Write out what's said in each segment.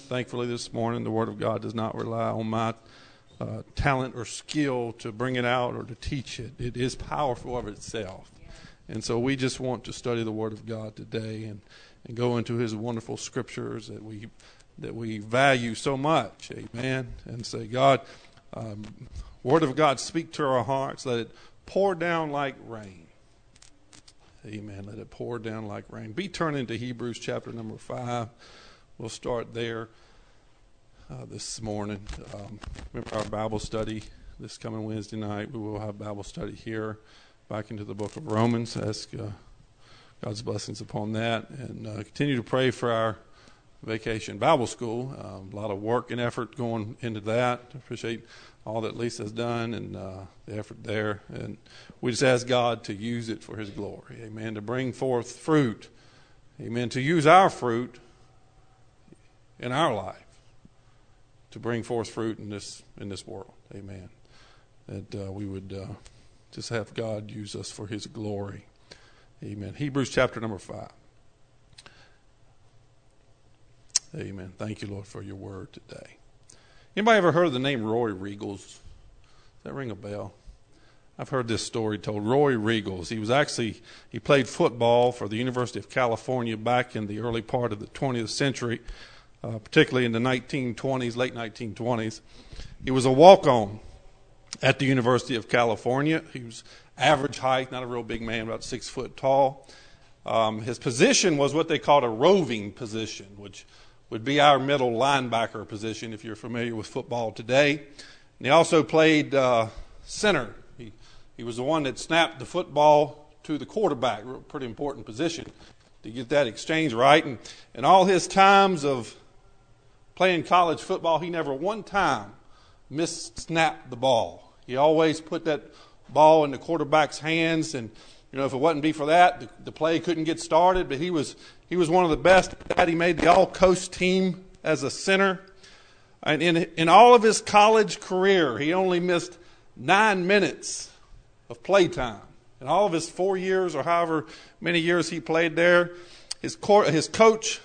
Thankfully this morning the Word of God does not rely on my talent or skill to bring it out or to teach it. It is powerful of itself. And so we just want to study the Word of God today and go into His wonderful scriptures that we value so much. Amen. And say, God, Word of God, speak to our hearts. Let it pour down like rain. Amen. Let it pour down like rain. Be turning to Hebrews chapter number 5. We'll start there this morning. Remember our Bible study this coming Wednesday night. We will have Bible study here back into the book of Romans. Ask God's blessings upon that. And continue to pray for our vacation Bible school. A lot of work and effort going into that. I appreciate all that Lisa has done and the effort there. And we just ask God to use it for His glory. Amen. To bring forth fruit. Amen. To use our fruit in our life to bring forth fruit in this world. Amen. That we would just have God use us for His glory. Amen. Hebrews chapter number 5. Amen. Thank you, Lord, for your word today. Anybody ever heard of the name Roy Riegels? Does that ring a bell? I've heard this story told. Roy Riegels. He played football for the University of California back in the early part of the 20th century, particularly in the 1920s, late 1920s. He was a walk-on at the University of California. He was average height, not a real big man, about 6 foot tall. His position was what they called a roving position, which would be our middle linebacker position if you're familiar with football today. And he also played center. He was the one that snapped the football to the quarterback, a pretty important position to get that exchange right. And all his times of playing college football, he never one time missnapped the ball. He always put that ball in the quarterback's hands, and if it wasn't be for that, the play couldn't get started. But he was one of the best at that. He made the all-coast team as a center. And in all of his college career, he only missed 9 minutes of play time. In all of his 4 years or however many years he played there, his coach,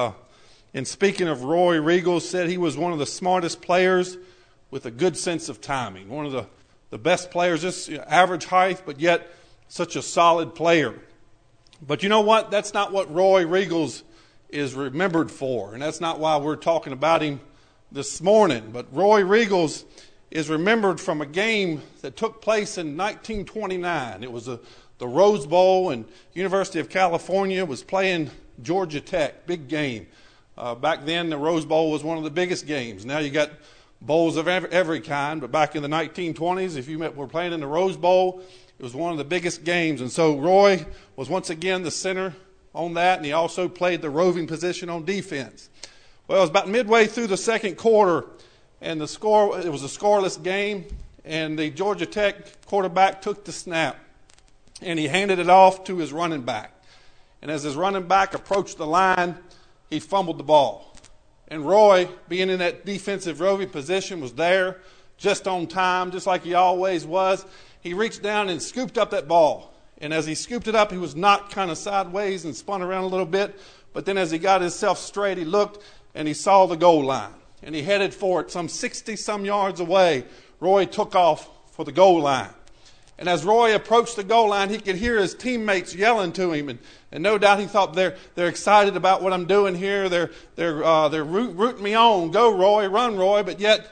in speaking of Roy Riegels, said he was one of the smartest players with a good sense of timing. One of the best players, just average height, but yet such a solid player. But you know what? That's not what Roy Riegels is remembered for, and that's not why we're talking about him this morning. But Roy Riegels is remembered from a game that took place in 1929. It was the Rose Bowl, and University of California was playing Georgia Tech. Big game. Back then, the Rose Bowl was one of the biggest games. Now you got bowls of every kind, but back in the 1920s, if you were playing in the Rose Bowl, it was one of the biggest games. And so Roy was once again the center on that, and he also played the roving position on defense. Well, it was about midway through the second quarter, and it was a scoreless game, and the Georgia Tech quarterback took the snap, and he handed it off to his running back. And as his running back approached the line, he fumbled the ball. And Roy, being in that defensive roving position, was there just on time, just like he always was. He reached down and scooped up that ball. And as he scooped it up, he was knocked kind of sideways and spun around a little bit. But then as he got himself straight, he looked and he saw the goal line. And he headed for it some 60-some yards away. Roy took off for the goal line. And as Roy approached the goal line, he could hear his teammates yelling to him. And no doubt he thought they're excited about what I'm doing here. They're rooting me on. Go, Roy. Run, Roy. But yet,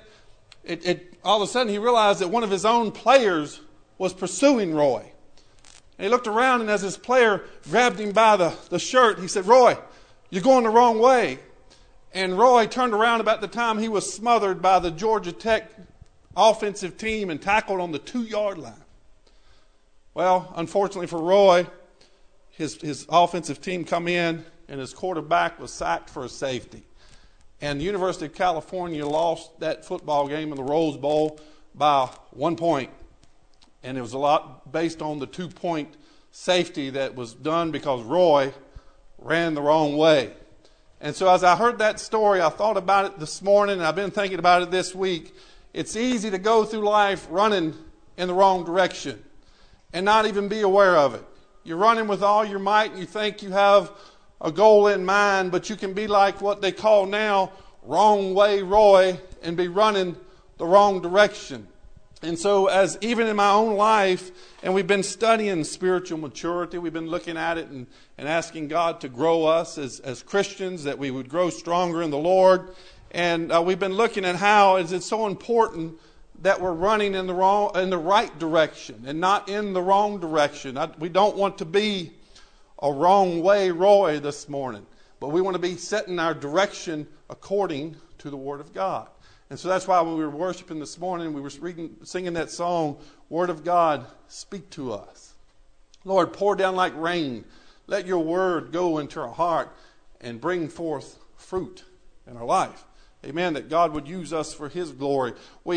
all of a sudden, he realized that one of his own players was pursuing Roy. And he looked around, and as his player grabbed him by the shirt, he said, "Roy, you're going the wrong way." And Roy turned around about the time he was smothered by the Georgia Tech offensive team and tackled on the 2-yard line. Well, unfortunately for Roy, his offensive team come in, and his quarterback was sacked for a safety. And the University of California lost that football game in the Rose Bowl by 1 point. And it was a lot based on the 2-point safety that was done because Roy ran the wrong way. And so as I heard that story, I thought about it this morning, and I've been thinking about it this week. It's easy to go through life running in the wrong direction and not even be aware of it. You're running with all your might, and you think you have a goal in mind, but you can be like what they call now wrong way Roy and be running the wrong direction. And so as even in my own life, and we've been studying spiritual maturity, we've been looking at it and asking God to grow us as Christians, that we would grow stronger in the Lord. And we've been looking at how it's so important that we're running in the right direction and not in the wrong direction. We don't want to be a wrong way Roy this morning, but we want to be setting our direction according to the Word of God. And so that's why when we were worshiping this morning, we were singing that song, Word of God, speak to us. Lord, pour down like rain. Let your word go into our heart and bring forth fruit in our life. Amen, that God would use us for His glory.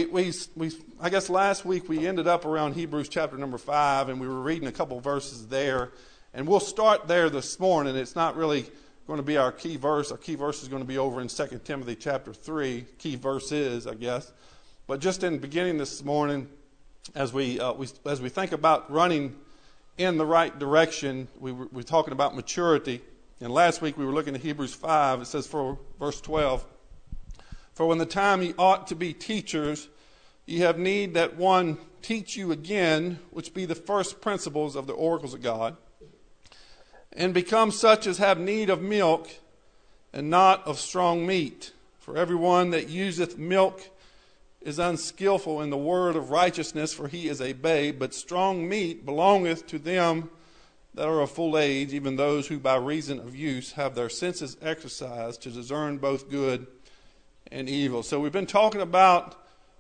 I guess last week we ended up around Hebrews chapter number 5, and we were reading a couple verses there. And we'll start there this morning. It's not really going to be our key verse. Our key verse is going to be over in 2 Timothy chapter 3. Key verse is, I guess. But just in the beginning this morning, as we think about running in the right direction, we're talking about maturity. And last week we were looking at Hebrews 5. It says, for verse 12, for when the time ye ought to be teachers, ye have need that one teach you again, which be the first principles of the oracles of God, and become such as have need of milk, and not of strong meat. For everyone that useth milk is unskillful in the word of righteousness, for he is a babe. But strong meat belongeth to them that are of full age, even those who by reason of use have their senses exercised to discern both good and evil. So we've been talking about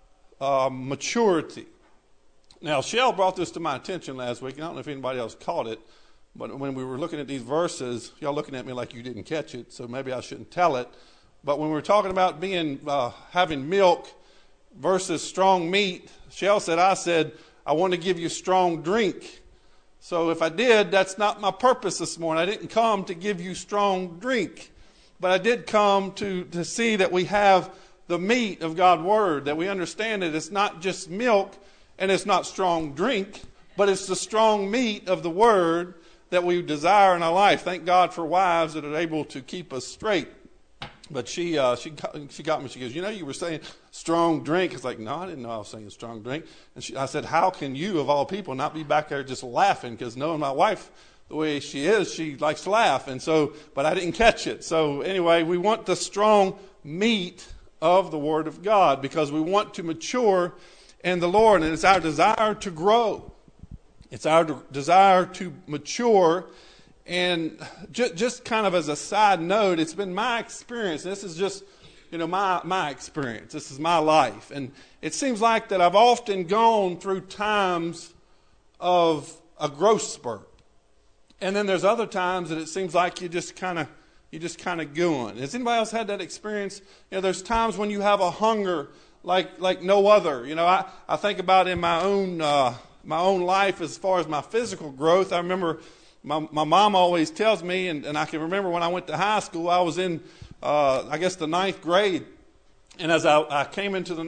maturity. Now, Shell brought this to my attention last week. I don't know if anybody else caught it. But when we were looking at these verses, y'all looking at me like you didn't catch it, so maybe I shouldn't tell it. But when we were talking about having milk versus strong meat, Shell said, I want to give you strong drink. So if I did, that's not my purpose this morning. I didn't come to give you strong drink. But I did come to see that we have the meat of God's Word, that we understand that it's not just milk and it's not strong drink, but it's the strong meat of the Word that we desire in our life. Thank God for wives that are able to keep us straight. But she got me. She goes, you were saying strong drink. It's like, no, I didn't know I was saying strong drink. And I said, how can you, of all people, not be back there just laughing? Because knowing my wife the way she is, she likes to laugh. And so, but I didn't catch it. So anyway, we want the strong meat of the Word of God because we want to mature in the Lord. And it's our desire to grow. It's our desire to mature. And just kind of as a side note, it's been my experience. This is just, my experience. This is my life. And it seems like that I've often gone through times of a growth spurt. And then there's other times that it seems like you just kind of going. Has anybody else had that experience? There's times when you have a hunger like no other. I think about in my own life as far as my physical growth. I remember my mom always tells me, and I can remember when I went to high school, I was in, the 9th grade. And as I came into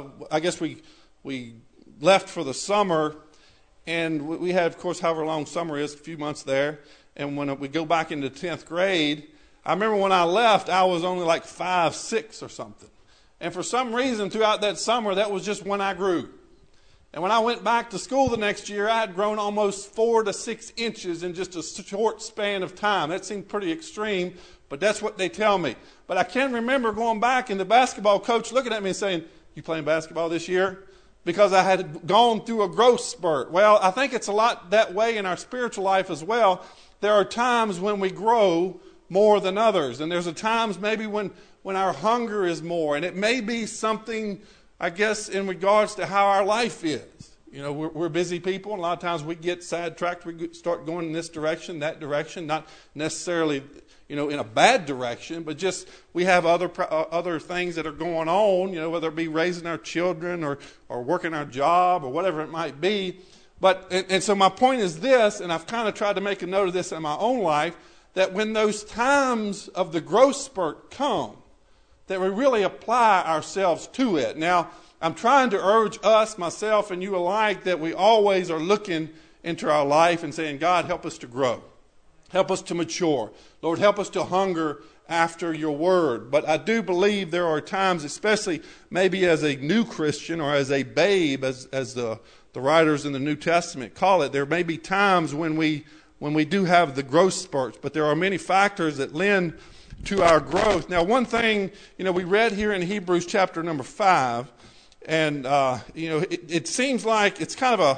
we left for the summer, and we had, of course, however long summer is, a few months there. And when we go back into 10th grade, I remember when I left, I was only like 5, 6 or something. And for some reason, throughout that summer, that was just when I grew. And when I went back to school the next year, I had grown almost 4 to 6 inches in just a short span of time. That seemed pretty extreme, but that's what they tell me. But I can remember going back and the basketball coach looking at me and saying, "You playing basketball this year?" Because I had gone through a growth spurt. Well, I think it's a lot that way in our spiritual life as well. There are times when we grow more than others. And there's times maybe when our hunger is more. And it may be something, I guess, in regards to how our life is. We're busy people, and a lot of times we get sidetracked. We start going in this direction, that direction, not necessarily, in a bad direction, but just we have other things that are going on, whether it be raising our children or working our job or whatever it might be. But and so my point is this, and I've kind of tried to make a note of this in my own life, that when those times of the growth spurt come, that we really apply ourselves to it. Now, I'm trying to urge us, myself, and you alike, that we always are looking into our life and saying, God, help us to grow. Help us to mature. Lord, help us to hunger after your word. But I do believe there are times, especially maybe as a new Christian or as a babe, as the writers in the New Testament call it, there may be times when we do have the growth spurts, but there are many factors that lend to our growth. Now, one thing, we read here in Hebrews chapter number 5, and, it seems like it's kind of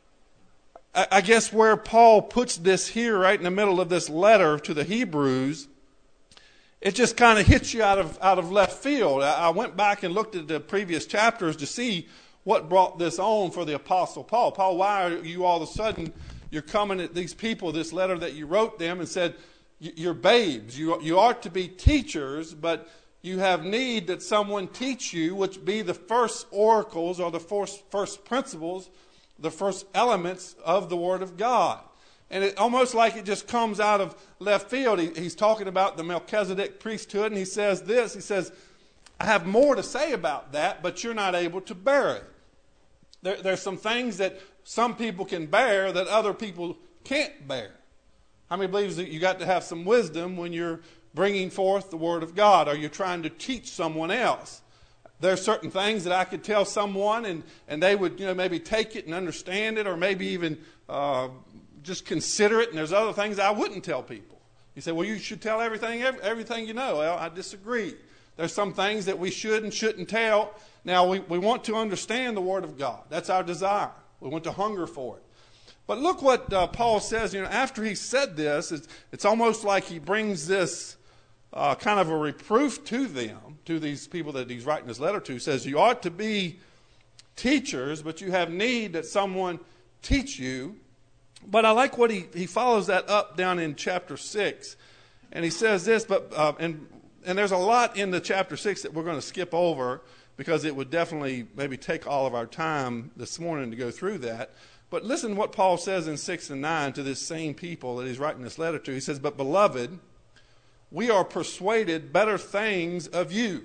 I guess where Paul puts this here right in the middle of this letter to the Hebrews, it just kind of hits you out of left field. I went back and looked at the previous chapters to see what brought this on for the Apostle Paul. Paul, why are you all of a sudden, you're coming at these people, this letter that you wrote them and said, you're babes. You ought to be teachers, but you have need that someone teach you, which be the first oracles or the first principles, the first elements of the Word of God. And it almost like it just comes out of left field. He's talking about the Melchizedek priesthood, and he says this. He says, I have more to say about that, but you're not able to bear it. There's some things that some people can bear that other people can't bear. How many believes that you got to have some wisdom when you're bringing forth the Word of God, or you're trying to teach someone else? There are certain things that I could tell someone, and they would maybe take it and understand it, or maybe even just consider it. And there's other things I wouldn't tell people. You say, well, you should tell everything you know. Well, I disagree. There's some things that we should and shouldn't tell. Now, we want to understand the Word of God. That's our desire. We want to hunger for it. But look what Paul says. After he said this, it's almost like he brings this kind of a reproof to them, to these people that he's writing this letter to. He says, you ought to be teachers, but you have need that someone teach you. But I like what he follows that up down in chapter 6. And he says this, and there's a lot in the chapter 6 that we're going to skip over because it would definitely maybe take all of our time this morning to go through that. But listen to what Paul says in 6 and 9 to this same people that he's writing this letter to. He says, but beloved, we are persuaded better things of you.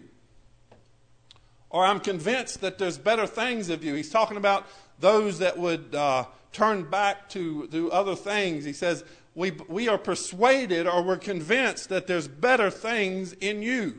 Or I'm convinced that there's better things of you. He's talking about those that would turn back to do other things. He says, we are persuaded, or we're convinced that there's better things in you,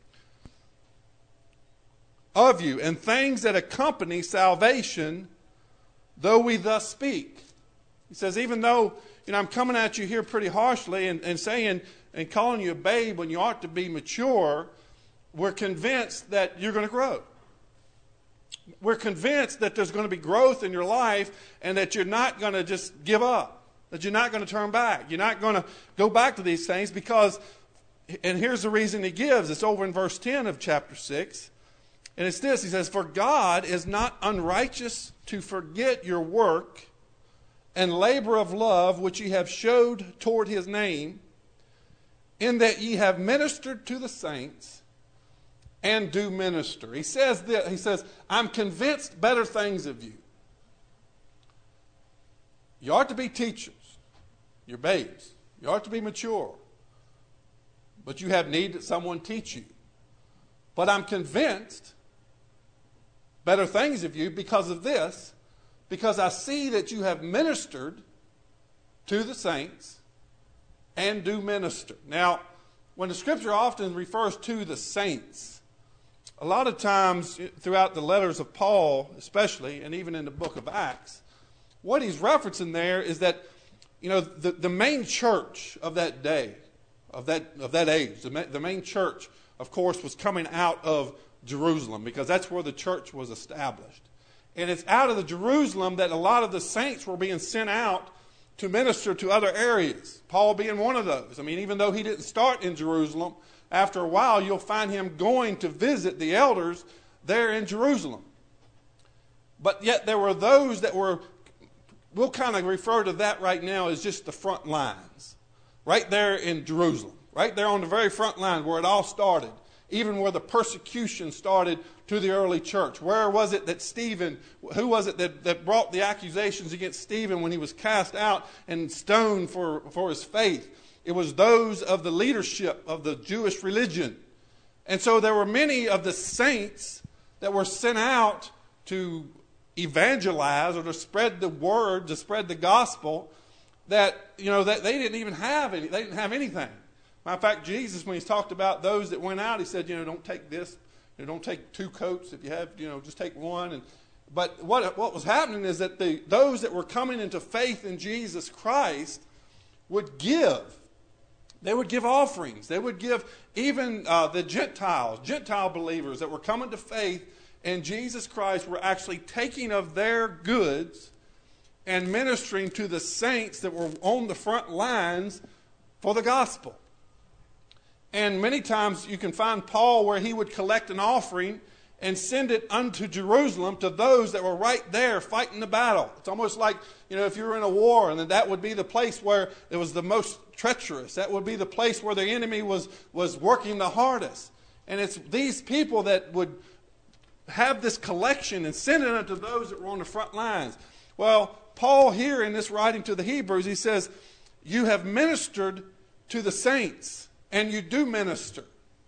of you, and things that accompany salvation, though we thus speak. He says, even though I'm coming at you here pretty harshly and saying and calling you a babe when you ought to be mature, we're convinced that you're going to grow. We're convinced that there's going to be growth in your life and that you're not going to just give up, that you're not going to turn back. You're not going to go back to these things because, and here's the reason he gives. It's over in verse 10 of chapter 6. And it's this. He says, for God is not unrighteous to forget your work and labor of love which ye have showed toward his name, in that ye have ministered to the saints and do minister. He says this. He says, I'm convinced better things of you. You ought to be teachers. You're babes. You ought to be mature. But you have need that someone teach you. But I'm convinced better things of you because of this, because I see that you have ministered to the saints and do minister. Now, when the scripture often refers to the saints, a lot of times throughout the letters of Paul, especially, and even in the book of Acts, what he's referencing there is that, the main church of that day, of that age, the main church, of course, was coming out of Jerusalem because that's where the church was established. And it's out of the Jerusalem that a lot of the saints were being sent out to minister to other areas, Paul being one of those. I mean, even though he didn't start in Jerusalem, after a while you'll find him going to visit the elders there in Jerusalem. But yet there were those that were, we'll kind of refer to that right now as just the front lines, right there in Jerusalem, right there on the very front line where it all started, even where the persecution started to the early church. Where was it that Stephen, who was it that brought the accusations against Stephen when he was cast out and stoned for his faith? It was those of the leadership of the Jewish religion. And so there were many of the saints that were sent out to evangelize or to spread the word, to spread the gospel, that that they didn't even have any, they didn't have anything. Matter of fact, Jesus, when he's talked about those that went out, he said, don't take this. Don't take 2 coats. If you have, just take one. But what was happening is that those that were coming into faith in Jesus Christ would give. They would give offerings. They would give even the Gentile believers that were coming to faith in Jesus Christ were actually taking of their goods and ministering to the saints that were on the front lines for the gospel. And many times you can find Paul where he would collect an offering and send it unto Jerusalem to those that were right there fighting the battle. It's almost like, if you were in a war, and that would be the place where it was the most treacherous. That would be the place where the enemy was working the hardest. And it's these people that would have this collection and send it unto those that were on the front lines. Well, Paul here in this writing to the Hebrews, he says, you have ministered to the saints, and you do minister.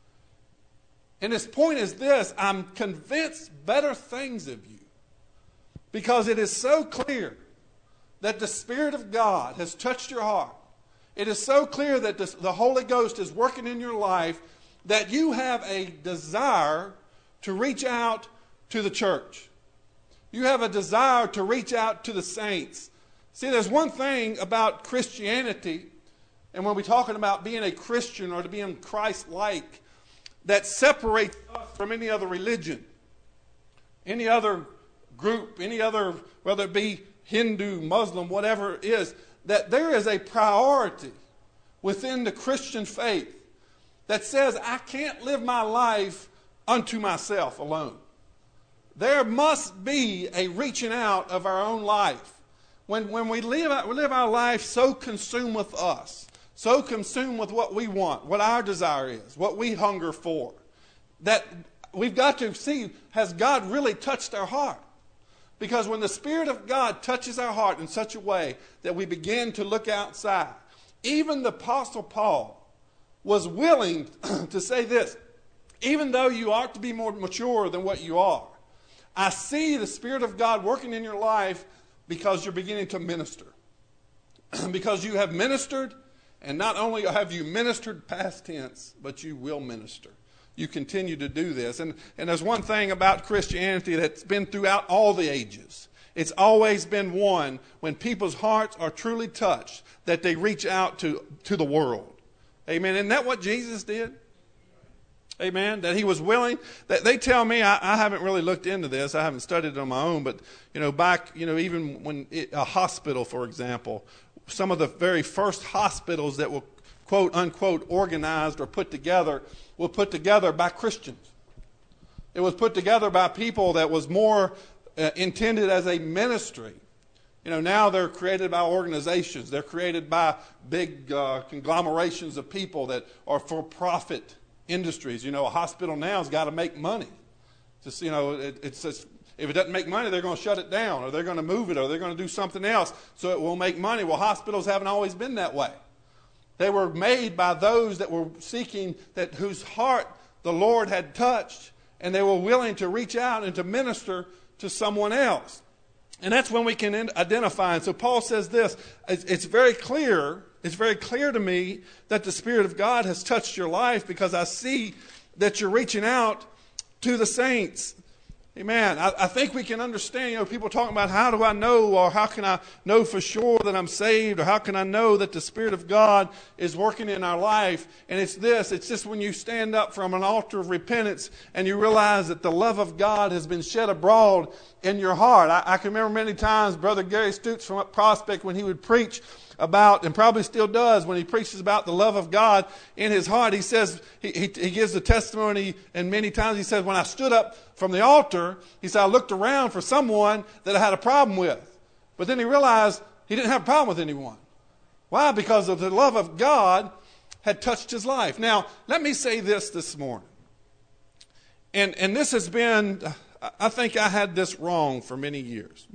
And his point is this: I'm convinced better things of you, because it is so clear that the Spirit of God has touched your heart. It is so clear that the Holy Ghost is working in your life that you have a desire to reach out to the church. You have a desire to reach out to the saints. See, there's one thing about Christianity, and when we're talking about being a Christian or to being Christ-like, that separates us from any other religion, any other group, any other, whether it be Hindu, Muslim, whatever it is, that there is a priority within the Christian faith that says, I can't live my life unto myself alone. There must be a reaching out of our own life. When we live our life so consumed with us, so consumed with what we want, what our desire is, what we hunger for, that we've got to see, has God really touched our heart? Because when the Spirit of God touches our heart in such a way that we begin to look outside, even the Apostle Paul was willing to say this: even though you ought to be more mature than what you are, I see the Spirit of God working in your life because you're beginning to minister. Because you have ministered, and not only have you ministered past tense, but you will minister. You continue to do this. And there's one thing about Christianity that's been throughout all the ages. It's always been one, when people's hearts are truly touched, that they reach out to the world. Amen. Isn't that what Jesus did? Amen. That he was willing. That they tell me, I haven't really looked into this. I haven't studied it on my own. But, back, even when a hospital, for example, some of the very first hospitals that were quote unquote organized or put together were put together by Christians. It was put together by people that was more intended as a ministry. Now they're created by organizations. They're created by big conglomerations of people that are for-profit industries. A hospital now has got to make money. Just, it's just, if it doesn't make money, they're going to shut it down, or they're going to move it, or they're going to do something else so it will make money. Well, hospitals haven't always been that way. They were made by those that were seeking, whose heart the Lord had touched, and they were willing to reach out and to minister to someone else. And that's when we can identify. And so Paul says this: it's very clear to me that the Spirit of God has touched your life, because I see that you're reaching out to the saints. Amen. I think we can understand, people talking about, how do I know, or how can I know for sure that I'm saved, or how can I know that the Spirit of God is working in our life? And it's just when you stand up from an altar of repentance and you realize that the love of God has been shed abroad in your heart. I can remember many times Brother Gary Stutes from up Prospect, when he would preach about, and probably still does, when he preaches about the love of God in his heart, he says, he gives the testimony, and many times he says, when I stood up from the altar, he said, I looked around for someone that I had a problem with. But then he realized he didn't have a problem with anyone. Why? Because of the love of God had touched his life. Now, let me say this morning. And this has been, I think I had this wrong for many years.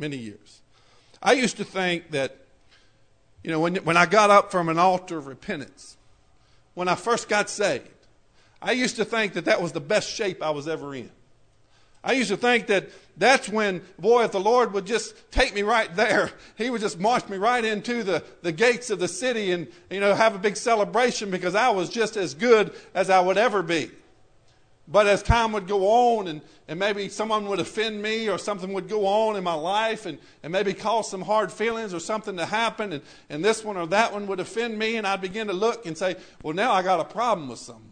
I used to think that, when I got up from an altar of repentance, when I first got saved, I used to think that was the best shape I was ever in. I used to think that that's when, boy, if the Lord would just take me right there, He would just march me right into the gates of the city and, have a big celebration because I was just as good as I would ever be. But as time would go on and maybe someone would offend me or something would go on in my life and maybe cause some hard feelings or something to happen and this one or that one would offend me and I'd begin to look and say, well, now I got a problem with someone.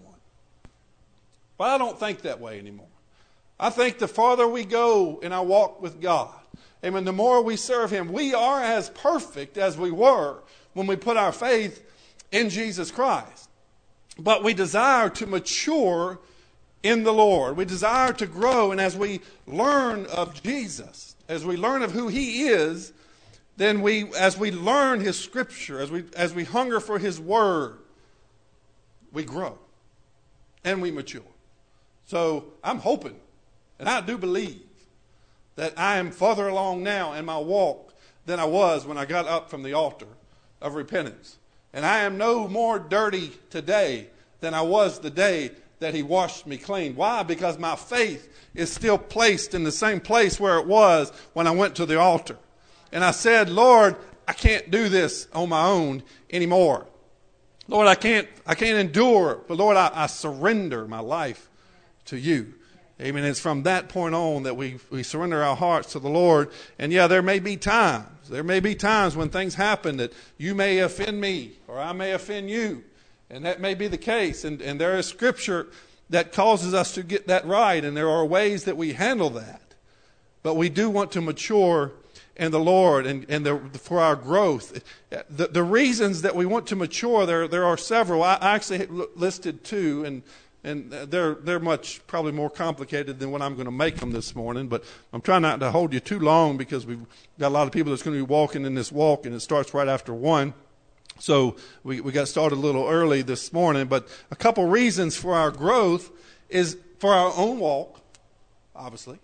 But I don't think that way anymore. I think the farther we go in our walk with God, amen, the more we serve Him, we are as perfect as we were when we put our faith in Jesus Christ. But we desire to mature in the Lord. We desire to grow, and as we learn of Jesus, as we learn of who He is, then as we learn His Scripture, as we hunger for His Word, we grow and we mature. So I'm hoping, and I do believe, that I am further along now in my walk than I was when I got up from the altar of repentance. And I am no more dirty today than I was the day that He washed me clean. Why? Because my faith is still placed in the same place where it was when I went to the altar. And I said, Lord, I can't do this on my own anymore. Lord, I can't endure. But Lord, I surrender my life to You. Amen. It's from that point on that we surrender our hearts to the Lord. And yeah, there may be times when things happen that you may offend me or I may offend you. And that may be the case. And there is Scripture that causes us to get that right. And there are ways that we handle that. But we do want to mature in the Lord and for our growth. The reasons that we want to mature, there are several. I actually listed two, and they're much probably more complicated than what I'm going to make them this morning. But I'm trying not to hold you too long because we've got a lot of people that's going to be walking in this walk, and it starts right after 1. So we got started a little early this morning. But a couple reasons for our growth is for our own walk, obviously.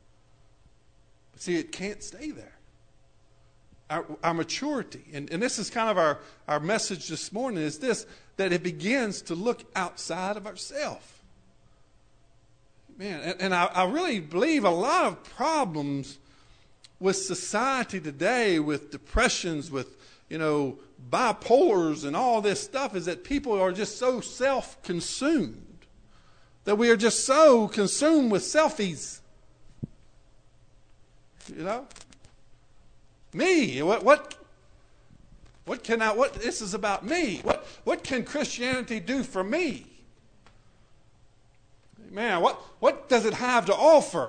But see, it can't stay there. Our maturity, and this is kind of our message this morning, is this, that it begins to look outside of ourselves. Man, and I really believe a lot of problems with society today, with depressions, with, bipolars and all this stuff, is that people are just so self-consumed, that we are just so consumed with selfies. Me, what this is about me. What can Christianity do for me? Man, what does it have to offer?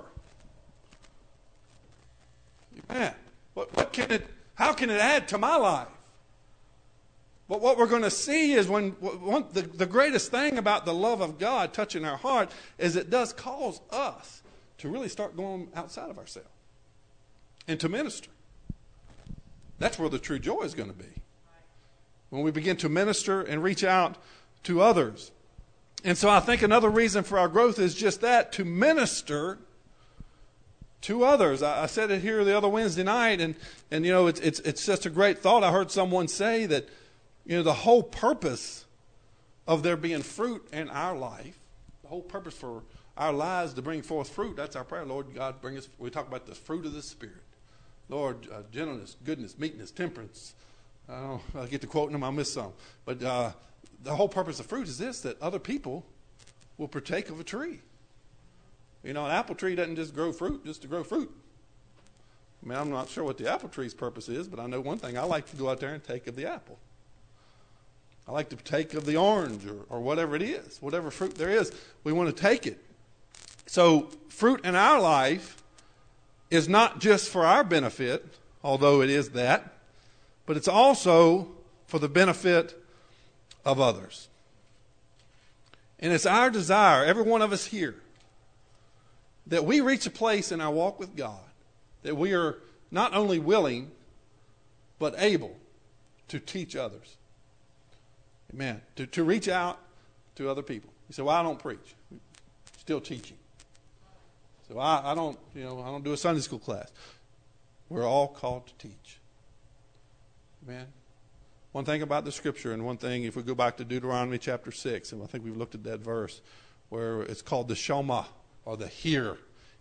Man, how can it add to my life? But what we're going to see is the greatest thing about the love of God touching our heart is it does cause us to really start going outside of ourselves and to minister. That's where the true joy is going to be. When we begin to minister and reach out to others. And so I think another reason for our growth is just that, to minister to others. I said it here the other Wednesday night, and it's just a great thought. I heard someone say that, the whole purpose of there being fruit in our life, the whole purpose for our lives to bring forth fruit, that's our prayer. Lord God, we talk about the fruit of the Spirit. Lord, gentleness, goodness, meekness, temperance. I'll get to quoting them, I'll miss some. But the whole purpose of fruit is this, that other people will partake of a tree. An apple tree doesn't just grow fruit just to grow fruit. I mean, I'm not sure what the apple tree's purpose is, but I know one thing. I like to go out there and take of the apple. I like to take of the orange or whatever it is. Whatever fruit there is, we want to take it. So fruit in our life is not just for our benefit, although it is that, but it's also for the benefit of others. And it's our desire, every one of us here, that we reach a place in our walk with God that we are not only willing, but able to teach others. Amen. To reach out to other people. You say, well, I don't preach. Still teaching. So I don't do a Sunday school class. We're all called to teach. Amen. One thing about the Scripture, and one thing, if we go back to Deuteronomy chapter 6, and I think we've looked at that verse, where it's called the Shema, or the hear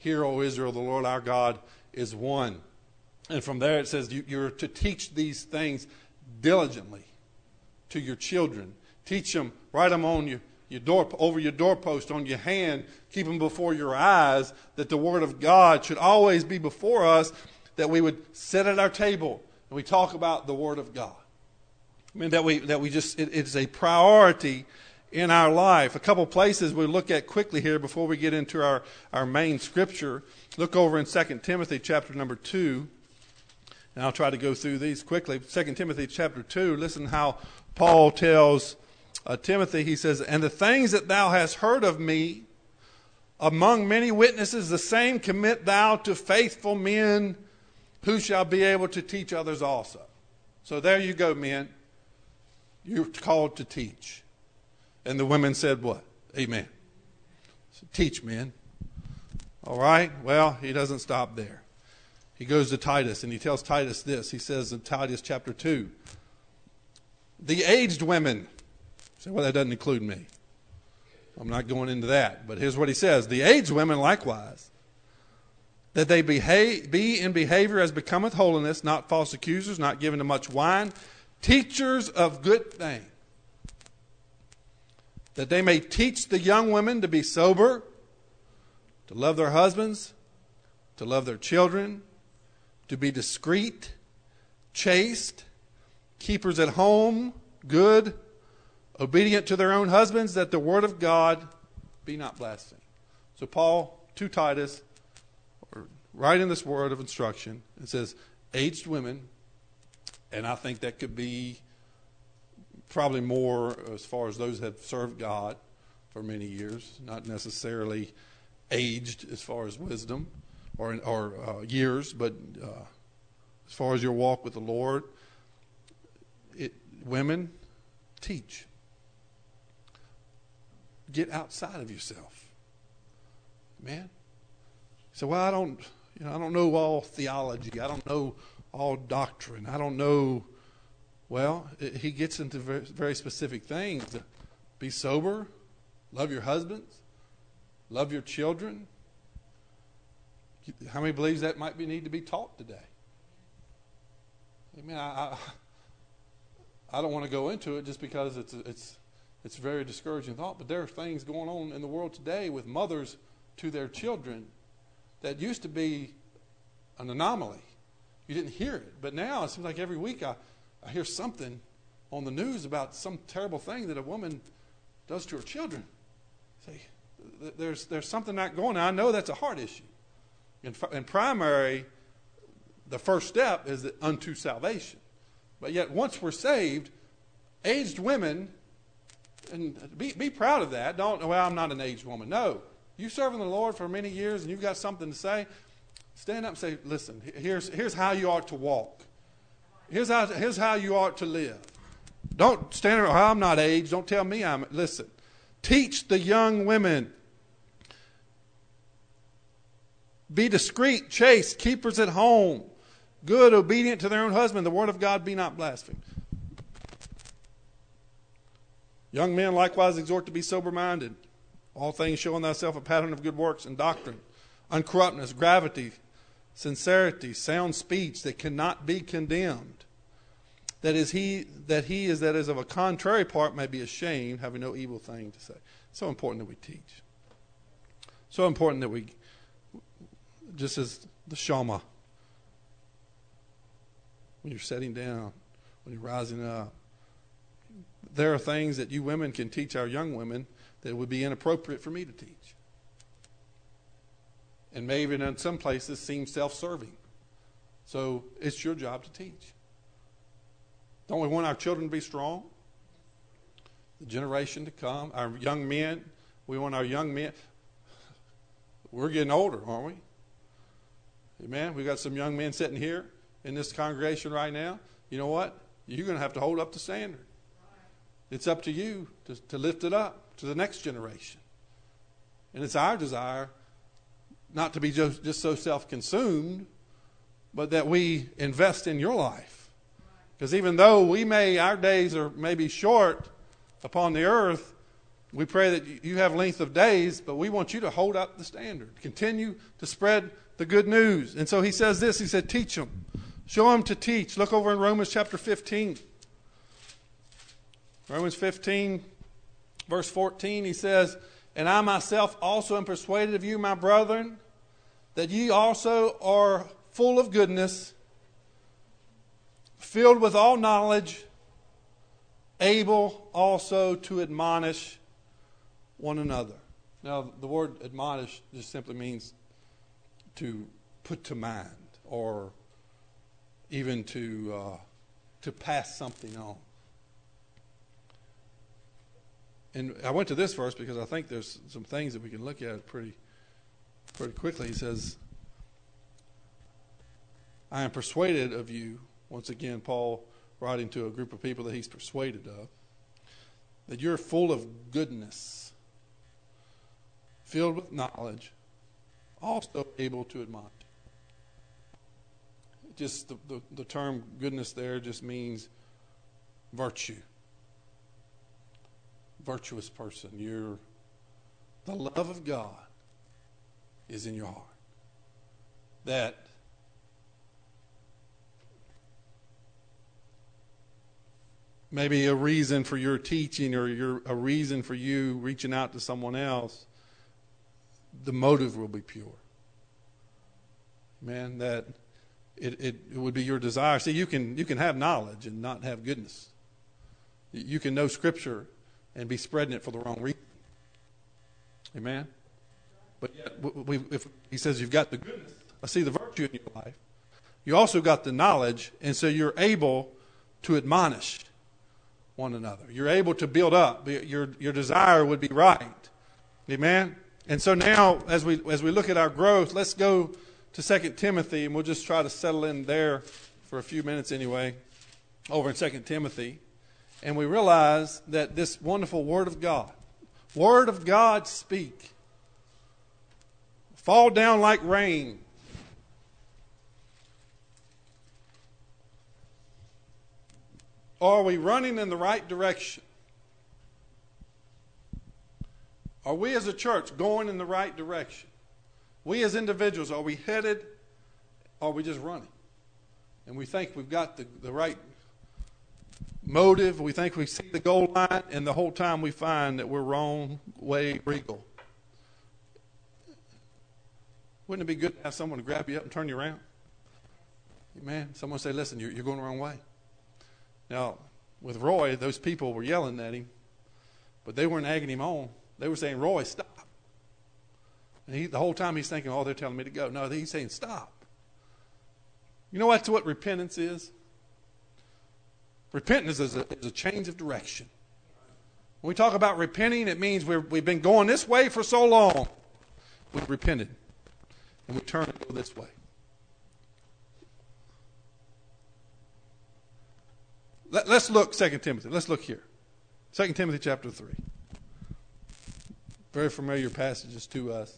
Hear, O Israel, the Lord our God is one. And from there it says you're to teach these things diligently to your children. Teach them, write them on your door, over your doorpost, on your hand, keep them before your eyes, that the Word of God should always be before us, that we would sit at our table and we talk about the Word of God. I mean, that we just, it's a priority in our life. A couple places we'll look at quickly here before we get into our main scripture. Look over in 2 Timothy chapter number 2. And I'll try to go through these quickly. 2 Timothy chapter 2, listen how Paul tells Timothy, he says, "And the things that thou hast heard of me among many witnesses, the same commit thou to faithful men who shall be able to teach others also." So there you go, men. You're called to teach. And the women said what? Amen. So teach, men. All right? Well, he doesn't stop there. He goes to Titus and he tells Titus this. He says in Titus chapter 2, "The aged women," so well, that doesn't include me. I'm not going into that. But here's what he says. "The aged women likewise, that they be in behavior as becometh holiness, not false accusers, not given to much wine, teachers of good things, that they may teach the young women to be sober, to love their husbands, to love their children, to be discreet, chaste, keepers at home, good, obedient to their own husbands, that the word of God be not blasphemed." So Paul to Titus, right in this word of instruction, it says aged women, and I think that could be probably more as far as those that have served God for many years, not necessarily aged as far as wisdom or years, but as far as your walk with the Lord, women, teach. Get outside of yourself, man. So, well, I don't know all theology. I don't know all doctrine. I don't know. Well, he gets into very, very specific things. Be sober, love your husbands, love your children. How many believes that might need to be taught today? I mean, I don't want to go into it just because it's a very discouraging thought. But there are things going on in the world today with mothers to their children that used to be an anomaly. You didn't hear it, but now it seems like every week I hear something on the news about some terrible thing that a woman does to her children. See, there's something not going on. I know that's a heart issue. In primary, the first step is unto salvation. But yet, once we're saved, aged women, and be proud of that. Don't, well, I'm not an aged woman. No. You serving the Lord for many years and you've got something to say, stand up and say, listen, here's how you ought to walk. Here's how you ought to live. Don't stand there, I'm not aged. Don't tell me listen. Teach the young women. Be discreet, chaste, keepers at home, good, obedient to their own husband. The word of God be not blasphemed. Young men likewise exhort to be sober-minded. All things showing thyself a pattern of good works and doctrine, uncorruptness, gravity, sincerity, sound speech that cannot be condemned. That is that is of a contrary part may be ashamed, having no evil thing to say. So important that we teach. So important that we, just as the Shema, when you're sitting down, when you're rising up, there are things that you women can teach our young women that would be inappropriate for me to teach. And may even in some places seem self-serving. So it's your job to teach. Don't we want our children to be strong? The generation to come, our young men, we want our young men. We're getting older, aren't we? Amen. We've got some young men sitting here in this congregation right now. You know what? You're going to have to hold up the standard. It's up to you to lift it up to the next generation. And it's our desire not to be just so self-consumed, but that we invest in your life. Because even though our days are maybe short upon the earth, We pray that you have length of days, but we want you to hold up the standard. Continue to spread the good news. And so he says this, he said, teach them. Show them to teach. Look over in Romans chapter 15. Romans 15, verse 14, he says, and I myself also am persuaded of you, my brethren, that ye also are full of goodness, filled with all knowledge, able also to admonish one another. Now, the word admonish just simply means to put to mind, or even to pass something on. And I went to this verse because I think there's some things that we can look at pretty quickly. He says, I am persuaded of you. Once again, Paul writing to a group of people that he's persuaded of, that you're full of goodness, filled with knowledge, also able to admonish. Just the term goodness there just means virtue. Virtuous person. The love of God is in your heart. That maybe a reason for your teaching, or a reason for you reaching out to someone else, the motive will be pure. Man, that it would be your desire. See, you can have knowledge and not have goodness. You can know Scripture and be spreading it for the wrong reason. Amen? But yet, if he says you've got the goodness, I see the virtue in your life. You also got the knowledge, and so you're able to admonish one another. You're able to build up. Your desire would be right. Amen? And so now, as we look at our growth, let's go to 2 Timothy, and we'll just try to settle in there for a few minutes anyway, over in 2 Timothy. And we realize that this wonderful Word of God speak, fall down like rain. Are we running in the right direction? Are we as a church going in the right direction? We as individuals, are we headed, or are we just running? And we think we've got the right motive. We think we see the goal line, and the whole time we find that we're wrong way regal. Wouldn't it be good to have someone to grab you up and turn you around? Amen. Someone say, listen, you're going the wrong way. Now, with Roy, those people were yelling at him, but they weren't egging him on. They were saying, Roy, stop. And the whole time he's thinking, oh, they're telling me to go. No, he's saying, stop. You know what repentance is? Repentance is a change of direction. When we talk about repenting, it means we've been going this way for so long. We've repented. And we turn and go this way. Let's look 2 Timothy. Let's look here. 2 Timothy chapter 3. Very familiar passages to us.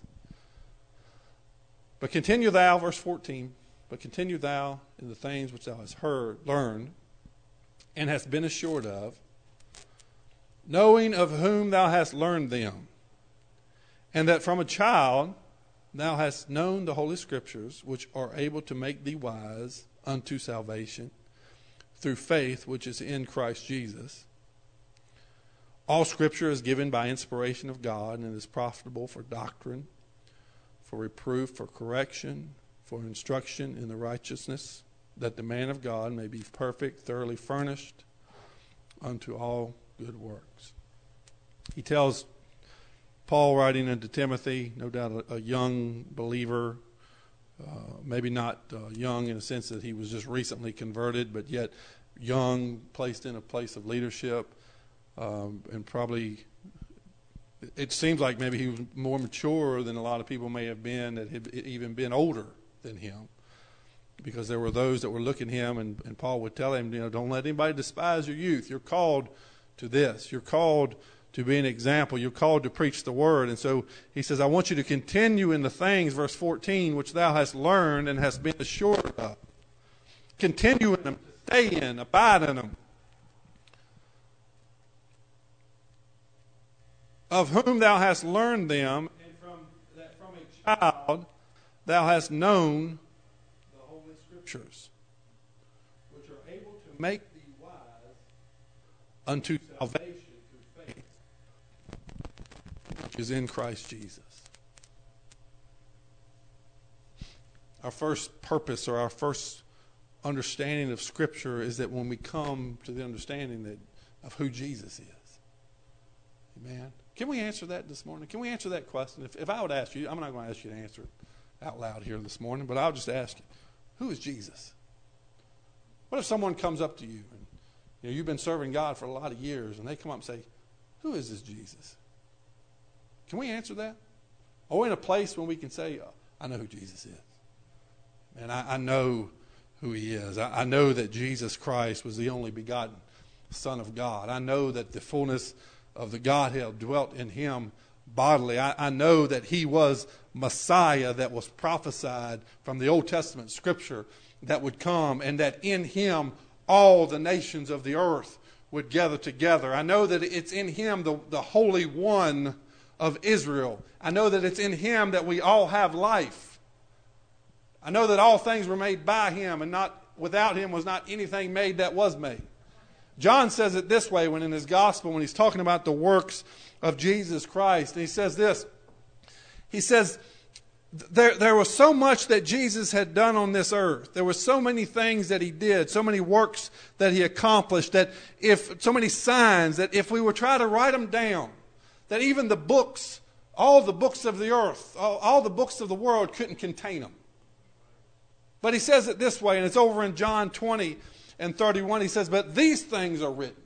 But continue thou, verse 14, but continue thou in the things which thou hast learned, and hast been assured of, knowing of whom thou hast learned them, and that from a child thou hast known the Holy Scriptures, which are able to make thee wise unto salvation, through faith which is in Christ Jesus. All Scripture is given by inspiration of God, and is profitable for doctrine, for reproof, for correction, for instruction in the righteousness, that the man of God may be perfect, thoroughly furnished unto all good works. He tells Paul, writing unto Timothy, no doubt a young believer, maybe not young in a sense that he was just recently converted, but yet young, placed in a place of leadership, and probably it seems like maybe he was more mature than a lot of people may have been that had even been older than him, because there were those that were looking at him, and Paul would tell him, don't let anybody despise your youth. You're called to this. You're called to be an example. You're called to preach the word. And so he says, I want you to continue in the things, verse 14, which thou hast learned and hast been assured of. Continue in them, stay in, abide in them. of whom thou hast learned them, and from a child thou hast known the Holy Scriptures, which are able to make thee wise unto salvation through faith, which is in Christ Jesus. Our first purpose or our first understanding of Scripture is that when we come to the understanding of who Jesus is. Amen. Can we answer that this morning? Can we answer that question? If I would ask you, I'm not going to ask you to answer it out loud here this morning, but I'll just ask you, who is Jesus? What if someone comes up to you and you've been serving God for a lot of years and they come up and say, who is this Jesus? Can we answer that? Are we in a place when we can say, I know who Jesus is? And I know who he is. I know that Jesus Christ was the only begotten Son of God. I know that the fullness of the Godhead dwelt in him bodily. I know that he was Messiah that was prophesied from the Old Testament Scripture that would come, and that in him all the nations of the earth would gather together. I know that it's in him, the Holy One of Israel. I know that it's in him that we all have life. I know that all things were made by him, and not without him was not anything made that was made. John says it this way when in his gospel, when he's talking about the works of Jesus Christ. And he says this. He says, there was so much that Jesus had done on this earth. There were so many things that he did, so many works that he accomplished, so many signs, that if we were trying to write them down, that even the books, all the books of the earth, all the books of the world couldn't contain them. But he says it this way, and it's over in John 20 and 31. He says, but these things are written.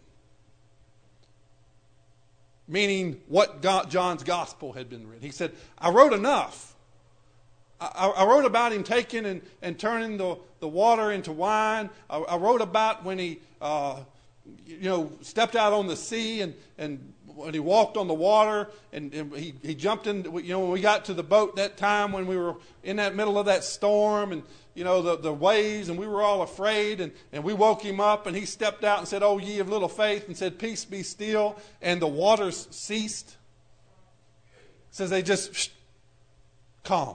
Meaning what John's gospel had been written. He said, I wrote enough. I wrote about him taking and turning the water into wine. I wrote about when he stepped out on the sea and when he walked on the water and he jumped in. When we got to the boat that time when we were in that middle of that storm and the waves, and we were all afraid, and we woke him up, and he stepped out and said, "Oh, ye of little faith," and said, "Peace be still," and the waters ceased. It says they just calm.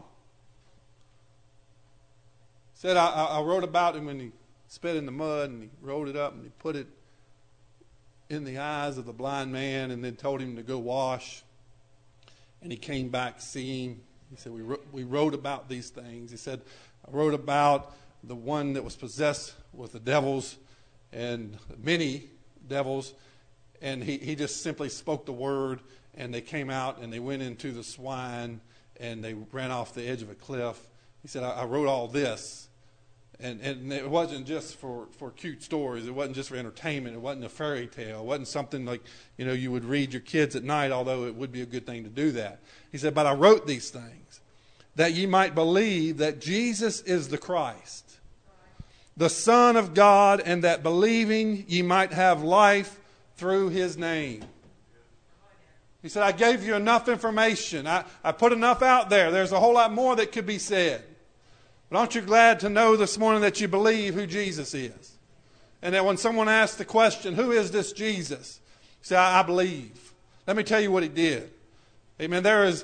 Said I wrote about him when he spit in the mud and he rolled it up and he put it in the eyes of the blind man and then told him to go wash, and he came back seeing. He said, we wrote about these things. He said, I wrote about the one that was possessed with the devils and many devils, and he just simply spoke the word, and they came out and they went into the swine and they ran off the edge of a cliff. He said, I wrote all this, and it wasn't just for cute stories. It wasn't just for entertainment. It wasn't a fairy tale. It wasn't something like you would read your kids at night, although it would be a good thing to do that. He said, but I wrote these things that ye might believe that Jesus is the Christ, the Son of God, and that believing ye might have life through his name. He said, I gave you enough information. I put enough out there. There's a whole lot more that could be said. But aren't you glad to know this morning that you believe who Jesus is? And that when someone asks the question, who is this Jesus? You say, I believe. Let me tell you what he did. Amen. There is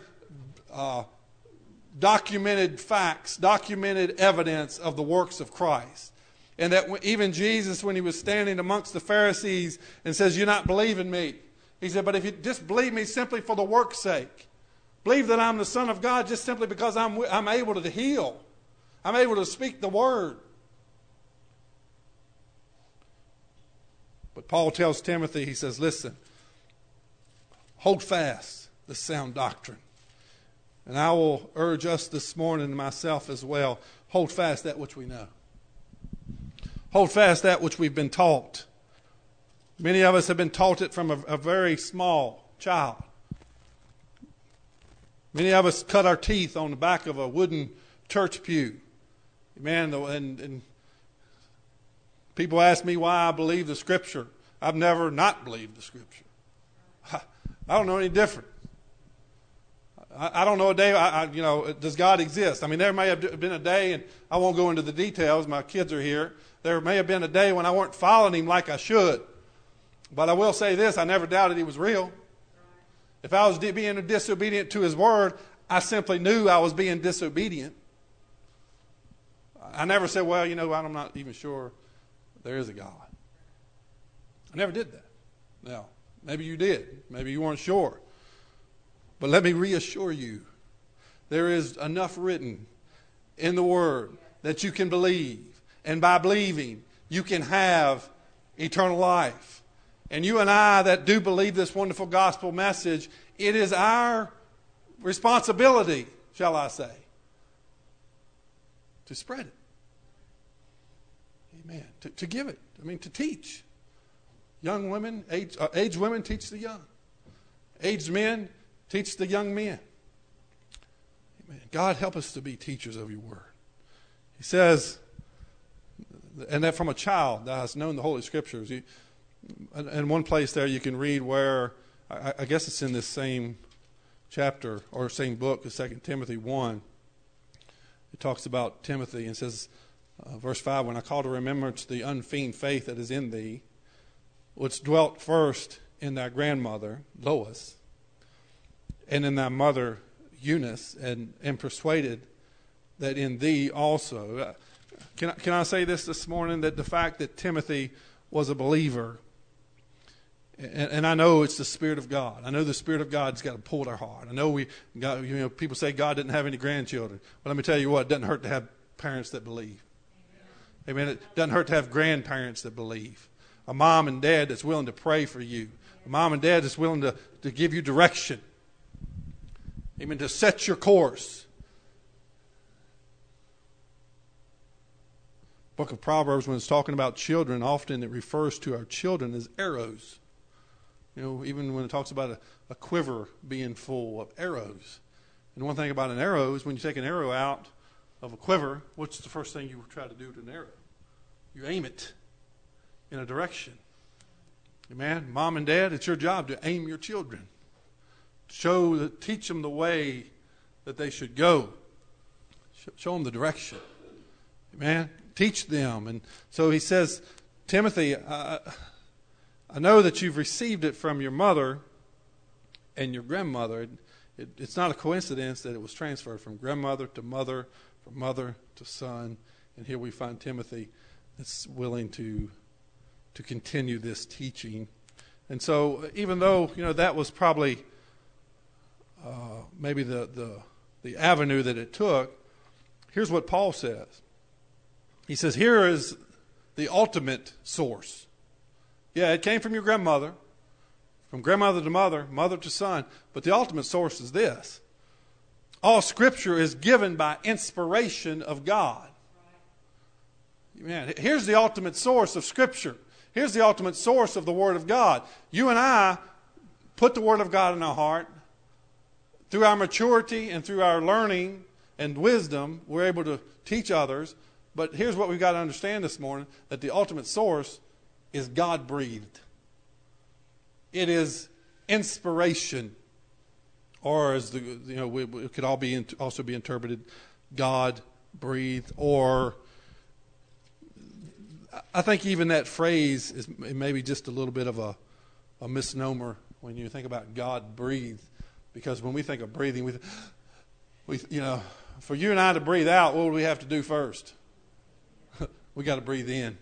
documented facts, documented evidence of the works of Christ. And that even Jesus, when he was standing amongst the Pharisees and says, you're not believing me. He said, but if you just believe me simply for the work's sake, believe that I'm the Son of God just simply because I'm able to heal. I'm able to speak the word. But Paul tells Timothy, he says, listen, hold fast the sound doctrine. And I will urge us this morning, and myself as well, hold fast that which we know. Hold fast that which we've been taught. Many of us have been taught it from a very small child. Many of us cut our teeth on the back of a wooden church pew. Man, and people ask me why I believe the Scripture. I've never not believed the Scripture. I don't know any different. I don't know a day, does God exist? I mean, there may have been a day, and I won't go into the details, my kids are here. There may have been a day when I weren't following him like I should. But I will say this, I never doubted he was real. If I was being disobedient to His Word, I simply knew I was being disobedient. I never said, well, I'm not even sure there is a God. I never did that. Now, maybe you did. Maybe you weren't sure. But let me reassure you, there is enough written in the Word that you can believe. And by believing, you can have eternal life. And you and I that do believe this wonderful gospel message, it is our responsibility, shall I say, to spread it. Amen. To give it. To teach. Young women, aged women teach the young. Aged men teach the young men. Amen. God help us to be teachers of your word. He says, and that from a child thou hast known the Holy Scriptures. In one place there you can read where, I guess it's in this same chapter or same book, 2 Timothy 1. It talks about Timothy and says, verse 5, when I call to remembrance the unfeigned faith that is in thee, which dwelt first in thy grandmother, Lois, and in thy mother, Eunice, and persuaded that in thee also. Can I say this morning, that the fact that Timothy was a believer, and I know it's the Spirit of God. I know the Spirit of God's got a pull at our heart. I know people say God didn't have any grandchildren. But let me tell you what, it doesn't hurt to have parents that believe. Amen. It doesn't hurt to have grandparents that believe. A mom and dad that's willing to pray for you. A mom and dad that's willing to give you direction. Amen. To set your course. Book of Proverbs, when it's talking about children, often it refers to our children as arrows. Even when it talks about a quiver being full of arrows. And one thing about an arrow is when you take an arrow out of a quiver, what's the first thing you try to do to an arrow? You aim it in a direction. Amen? Mom and dad, it's your job to aim your children. Teach them the way that they should go. Show them the direction. Amen? Teach them. And so he says, Timothy, I know that you've received it from your mother and your grandmother. It's not a coincidence that it was transferred from grandmother to mother, from mother to son. And here we find Timothy that's willing to continue this teaching. And so even though, that was probably maybe the avenue that it took, here's what Paul says. He says, here is the ultimate source. Yeah, it came from your grandmother, from grandmother to mother, mother to son. But the ultimate source is this. All Scripture is given by inspiration of God. Man, here's the ultimate source of Scripture. Here's the ultimate source of the Word of God. You and I put the Word of God in our heart. Through our maturity and through our learning and wisdom, we're able to teach others. But here's what we've got to understand this morning, that the ultimate source is God-breathed. It is inspiration, or as it could also be interpreted, God-breathed. Or I think even that phrase is maybe just a little bit of a misnomer when you think about God-breathed, because when we think of breathing, we for you and I to breathe out, what do we have to do first? We got to breathe in.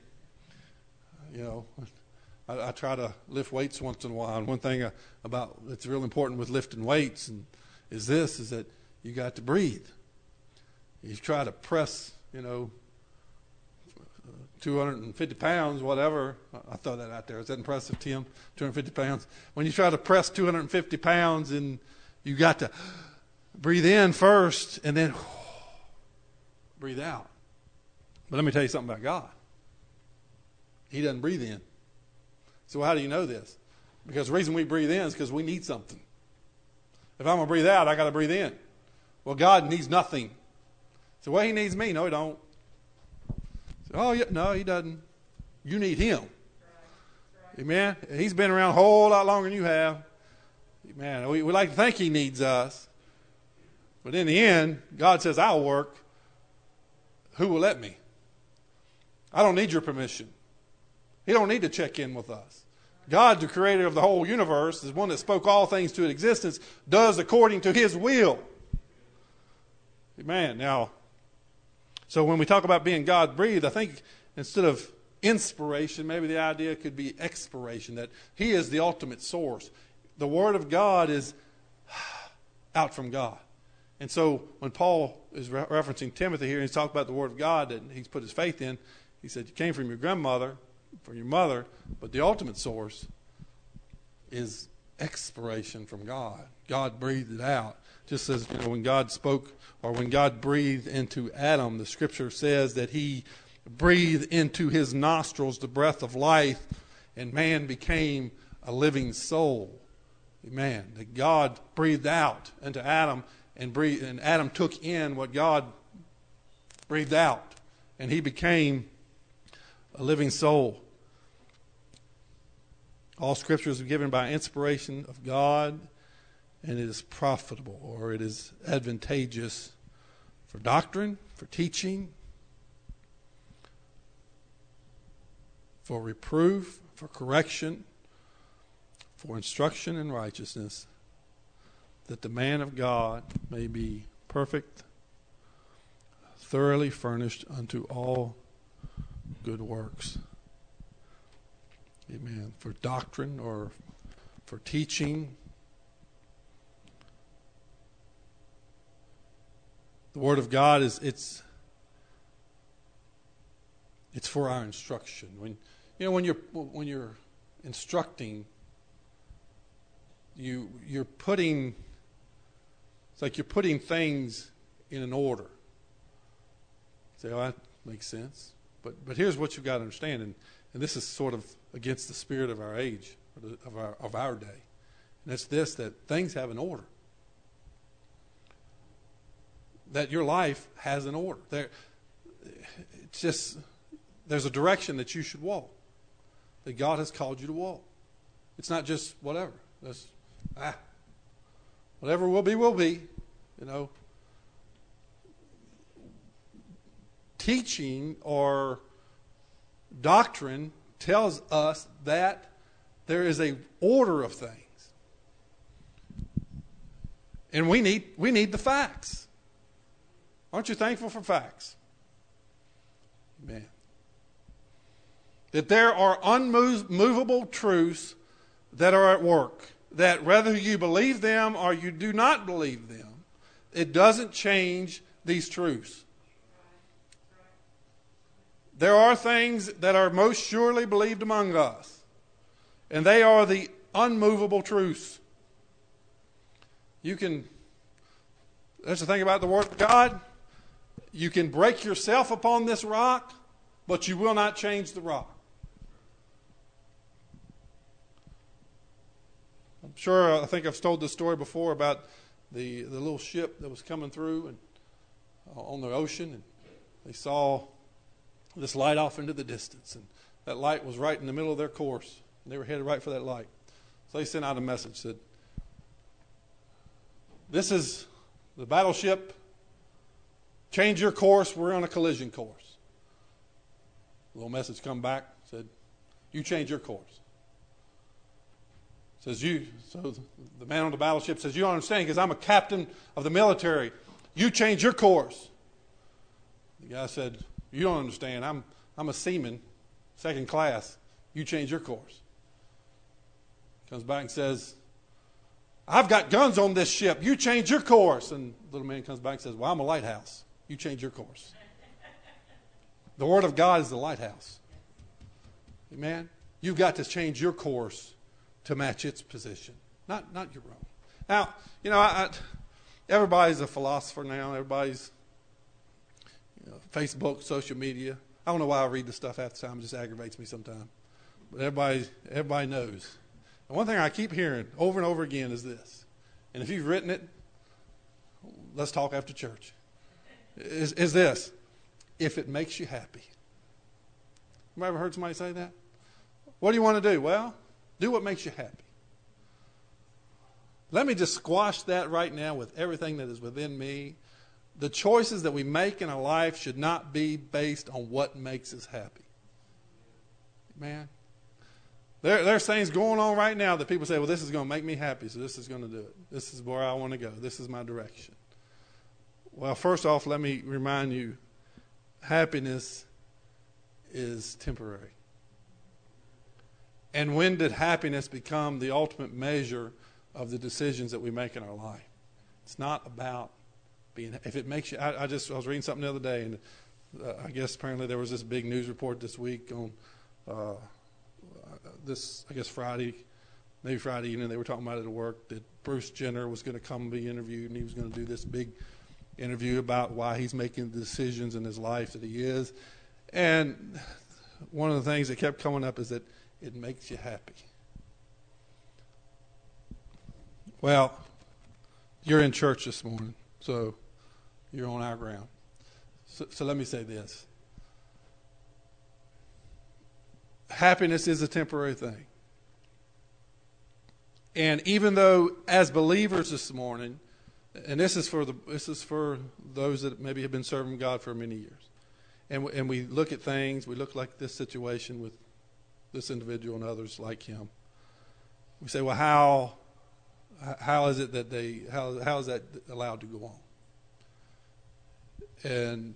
I try to lift weights once in a while. And one thing that's real important with lifting weights is that you got to breathe. You try to press, 250 pounds, whatever. I throw that out there. Is that impressive, Tim? 250 pounds. When you try to press 250 pounds, and you got to breathe in first and then breathe out. But let me tell you something about God. He doesn't breathe in. So how do you know this? Because the reason we breathe in is because we need something. If I'm going to breathe out, I got to breathe in. Well, God needs nothing. So, well, He needs me. No, He don't. So, oh, yeah, no, He doesn't. You need Him. Amen? He's been around a whole lot longer than you have. Man, we like to think He needs us. But in the end, God says, I'll work. Who will let me? I don't need your permission. He don't need to check in with us. God, the creator of the whole universe, is one that spoke all things to existence, does according to his will. Amen. Now, so when we talk about being God-breathed, I think instead of inspiration, maybe the idea could be expiration, that he is the ultimate source. The Word of God is out from God. And so when Paul is referencing Timothy here, and he's talking about the Word of God that he's put his faith in, he said, you came from your grandmother, from your mother, but the ultimate source is expiration from God. God breathed it out. Just as when God spoke, or when God breathed into Adam, the Scripture says that he breathed into his nostrils the breath of life, and man became a living soul. Amen. That God breathed out into Adam, and Adam took in what God breathed out, and he became a living soul. All Scripture is given by inspiration of God, and it is profitable, or it is advantageous for doctrine, for teaching, for reproof, for correction, for instruction in righteousness, that the man of God may be perfect, thoroughly furnished unto all good works. Amen. For doctrine, or for teaching. The Word of God it's for our instruction. When you're instructing, you're putting, it's like you're putting things in an order. You say, oh, that makes sense. But here's what you've got to understand, and this is sort of against the spirit of our age, of our day. And it's this, that things have an order. That your life has an order. There's a direction that you should walk, that God has called you to walk. It's not just whatever. Whatever will be, will be. Teaching or doctrine tells us that there is a order of things. And we need the facts. Aren't you thankful for facts? Amen. That there are unmovable truths that are at work. That whether you believe them or you do not believe them, it doesn't change these truths. There are things that are most surely believed among us, and they are the unmovable truths. That's the thing about the Word of God. You can break yourself upon this rock, but you will not change the rock. I think I've told this story before about the little ship that was coming through and on the ocean, and they saw this light off into the distance, and that light was right in the middle of their course, and they were headed right for that light. So they sent out a message, said, this is the battleship, change your course, we're on a collision course. A little message come back, said, you change your course. So the man on the battleship says, you don't understand, because I'm a captain of the military. You change your course. The guy said, you don't understand. I'm a seaman, second class. You change your course. Comes back and says, I've got guns on this ship. You change your course. And the little man comes back and says, well, I'm a lighthouse. You change your course. The Word of God is the lighthouse. Amen? You've got to change your course to match its position, not your own. Now, everybody's a philosopher now. Everybody's Facebook, social media. I don't know why I read this stuff half the time. It just aggravates me sometimes. But everybody knows. And one thing I keep hearing over and over again is this. And if you've written it, let's talk after church. Is this: if it makes you happy. You ever heard somebody say that? What do you want to do? Well, do what makes you happy. Let me just squash that right now with everything that is within me. The choices that we make in our life should not be based on what makes us happy. Man, There's things going on right now that people say, well, this is going to make me happy, so this is going to do it. This is where I want to go. This is my direction. Well, first off, let me remind you, happiness is temporary. And when did happiness become the ultimate measure of the decisions that we make in our life? It's not about being, if it makes you, I was reading something the other day, and I guess apparently there was this big news report this week on Friday, maybe Friday evening, they were talking about it at work, that Bruce Jenner was going to come and be interviewed, and he was going to do this big interview about why he's making the decisions in his life that he is. And one of the things that kept coming up is that it makes you happy. Well, you're in church this morning, so you're on our ground. So let me say this. Happiness is a temporary thing. And even though as believers this morning, and this is for those that maybe have been serving God for many years, and we look at things, we look like this situation with this individual and others like him. We say, well, how is it that how is that allowed to go on? And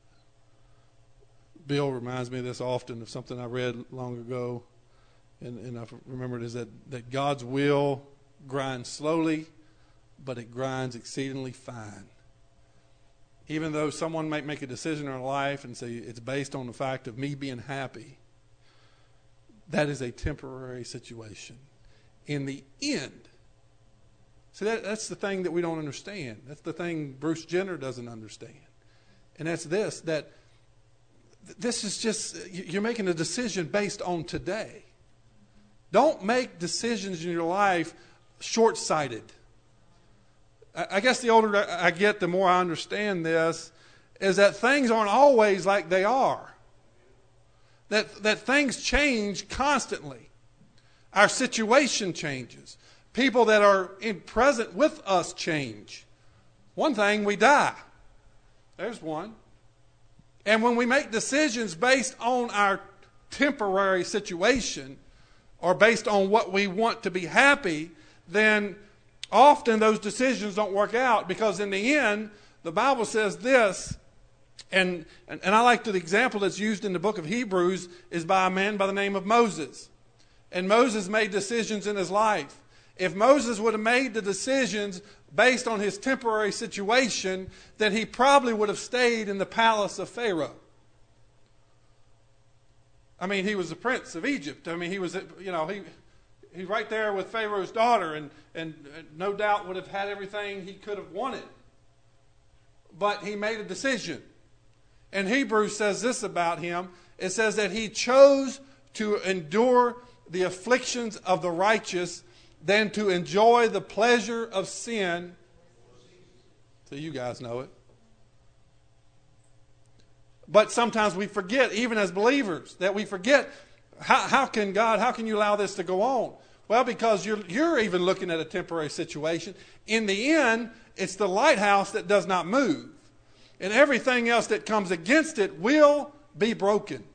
Bill reminds me of this often, of something I read long ago, and I remembered, is that God's will grinds slowly, but it grinds exceedingly fine. Even though someone might make a decision in their life and say it's based on the fact of me being happy, that is a temporary situation. In the end, see, that's the thing that we don't understand. That's the thing Bruce Jenner doesn't understand. And that's that this is just, you're making a decision based on today. Don't make decisions in your life short-sighted. I guess the older I get, the more I understand this, is that things aren't always like they are. That things change constantly. Our situation changes. People that are present with us change. One thing, we die. There's one. And when we make decisions based on our temporary situation or based on what we want to be happy, then often those decisions don't work out, because in the end, the Bible says this, and I like the example that's used in the book of Hebrews is by a man by the name of Moses. And Moses made decisions in his life. If Moses would have made the decisions based on his temporary situation, then he probably would have stayed in the palace of Pharaoh. I mean, he was the prince of Egypt. I mean, he was, he's right there with Pharaoh's daughter, and no doubt would have had everything he could have wanted. But he made a decision. And Hebrews says this about him. It says that he chose to endure the afflictions of the righteous than to enjoy the pleasure of sin. So you guys know it. But sometimes we forget, even as believers, that we forget, how can you allow this to go on? Well, because you're even looking at a temporary situation. In the end, it's the lighthouse that does not move. And everything else that comes against it will be broken.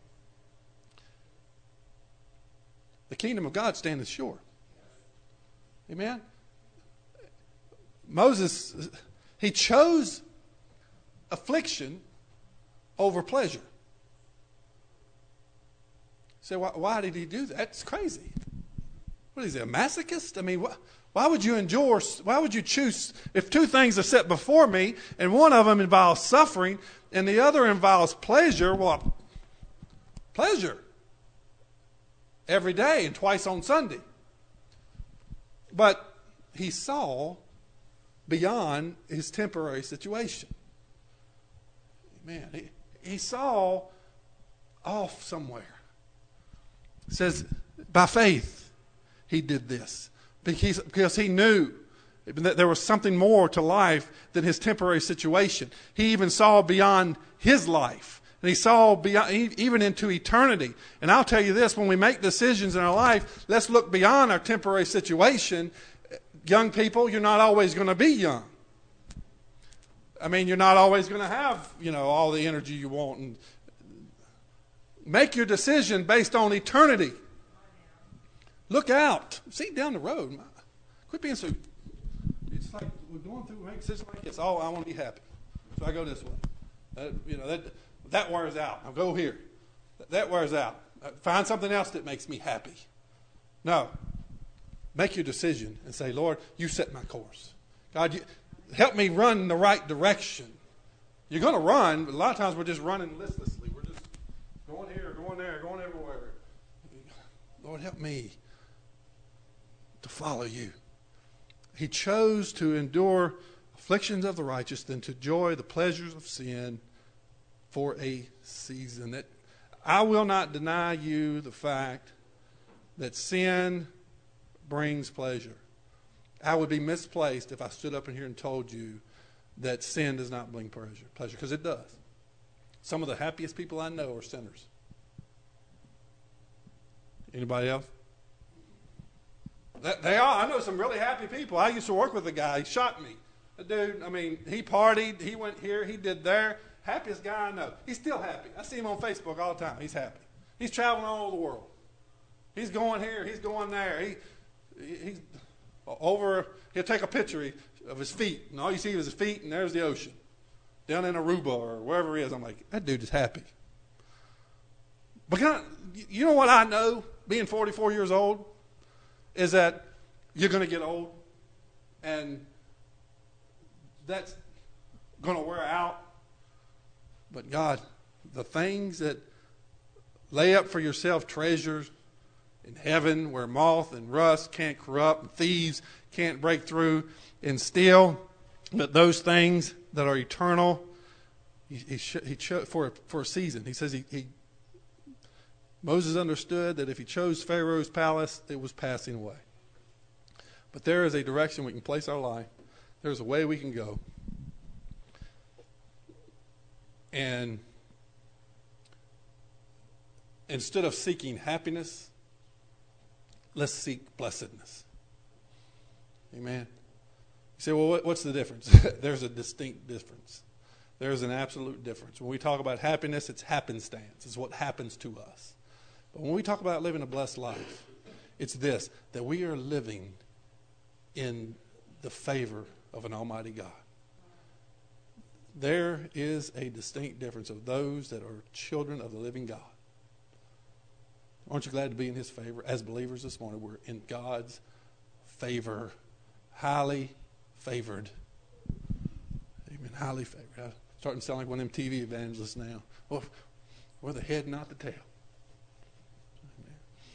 The kingdom of God standeth sure. Amen? Moses, he chose affliction over pleasure. So why did he do that? That's crazy. What is he, a masochist? I mean, why would you choose, if two things are set before me, and one of them involves suffering, and the other involves pleasure, well, pleasure. Every day and twice on Sunday. But he saw beyond his temporary situation. Man, he saw off somewhere. It says, by faith, he did this. Because he knew that there was something more to life than his temporary situation. He even saw beyond his life. And he saw beyond, even into eternity. And I'll tell you this, when we make decisions in our life, let's look beyond our temporary situation. Young people, you're not always going to be young. I mean, you're not always going to have, all the energy you want. And make your decision based on eternity. Look out. See down the road. Quit being so. It's like we're going through a decision like this. Oh, I want to be happy, so I go this way. That wears out. I'll go here. That wears out. Find something else that makes me happy. No. Make your decision and say, Lord, you set my course. God, help me run in the right direction. You're going to run, but a lot of times we're just running listlessly. We're just going here, going there, going everywhere. Lord, help me to follow you. He chose to endure afflictions of the righteous than to enjoy the pleasures of sin for a season. That I will not deny you the fact that sin brings pleasure. I would be misplaced if I stood up in here and told you that sin does not bring pleasure, because it does. Some of the happiest people I know are sinners. Anybody else? They are. I know some really happy people. I used to work with a guy. He shot me. The dude, he partied. He went here. He did there. Happiest guy I know. He's still happy. I see him on Facebook all the time. He's happy. He's traveling all over the world. He's going here. He's going there. He's over. He'll take a picture of his feet, and all you see is his feet, and there's the ocean. Down in Aruba or wherever he is. I'm like, that dude is happy. But you know what I know, being 44 years old, is that you're going to get old, and that's going to wear out. But God, the things that lay up for yourself treasures in heaven where moth and rust can't corrupt and thieves can't break through and steal, but those things that are eternal, he chose for a season. He says Moses understood that if he chose Pharaoh's palace, it was passing away. But there is a direction we can place our life. There's a way we can go. And instead of seeking happiness, let's seek blessedness. Amen. You say, well, what's the difference? There's a distinct difference. There's an absolute difference. When we talk about happiness, it's happenstance. It's what happens to us. But when we talk about living a blessed life, it's this, that we are living in the favor of an almighty God. There is a distinct difference of those that are children of the living God. Aren't you glad to be in his favor? As believers this morning, we're in God's favor, highly favored. Amen. Highly favored. I'm starting to sound like one of them TV evangelists now. Well, we're the head, not the tail. Amen.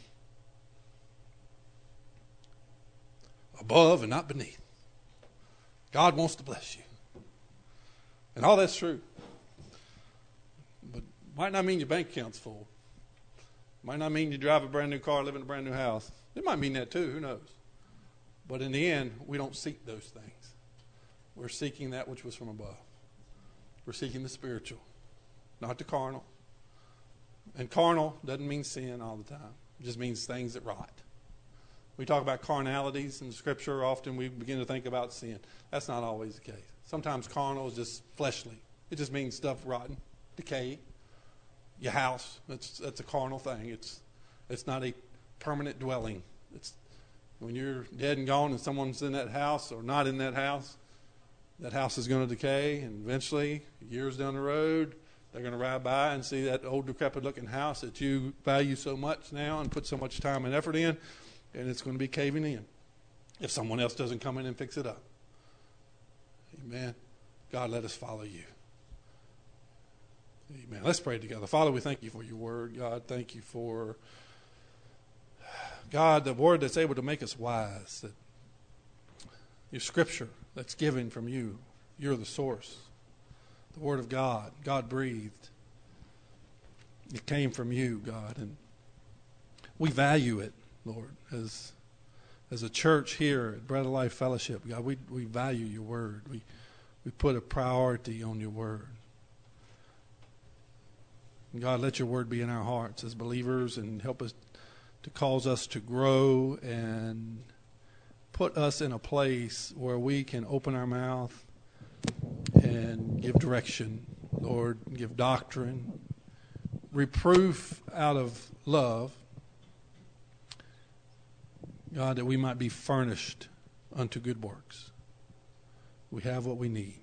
Above and not beneath. God wants to bless you. And all that's true. But might not mean your bank account's full. Might not mean you drive a brand new car, live in a brand new house. It might mean that too. Who knows? But in the end, we don't seek those things. We're seeking that which was from above. We're seeking the spiritual, not the carnal. And carnal doesn't mean sin all the time. It just means things that rot. We talk about carnalities in Scripture. Often we begin to think about sin. That's not always the case. Sometimes carnal is just fleshly. It just means stuff rotten, decay. Your house, that's a carnal thing. It's not a permanent dwelling. It's when you're dead and gone and someone's in that house or not in that house is going to decay, and eventually, years down the road, they're going to ride by and see that old decrepit-looking house that you value so much now and put so much time and effort in, and it's going to be caving in if someone else doesn't come in and fix it up. Amen. God, let us follow you. Amen. Let's pray together. Father, we thank you for your word. God, thank you for, God, the word that's able to make us wise. That your scripture that's given from you, you're the source. The word of God, God breathed. It came from you, God, and we value it, Lord, as a church here at Bread of Life Fellowship. God, we value your word. We put a priority on your word. And God, let your word be in our hearts as believers and help us to cause us to grow and put us in a place where we can open our mouth and give direction, Lord, give doctrine, reproof out of love, God, that we might be furnished unto good works. We have what we need.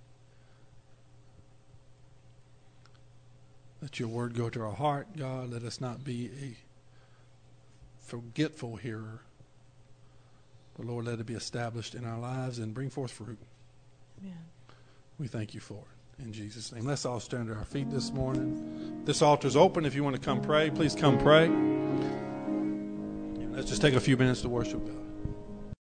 Let your word go to our heart, God. Let us not be a forgetful hearer. But Lord, let it be established in our lives and bring forth fruit. Amen. We thank you for it. In Jesus' name. Let's all stand to our feet this morning. This altar's open. If you want to come pray, please come pray. Let's just take a few minutes to worship God.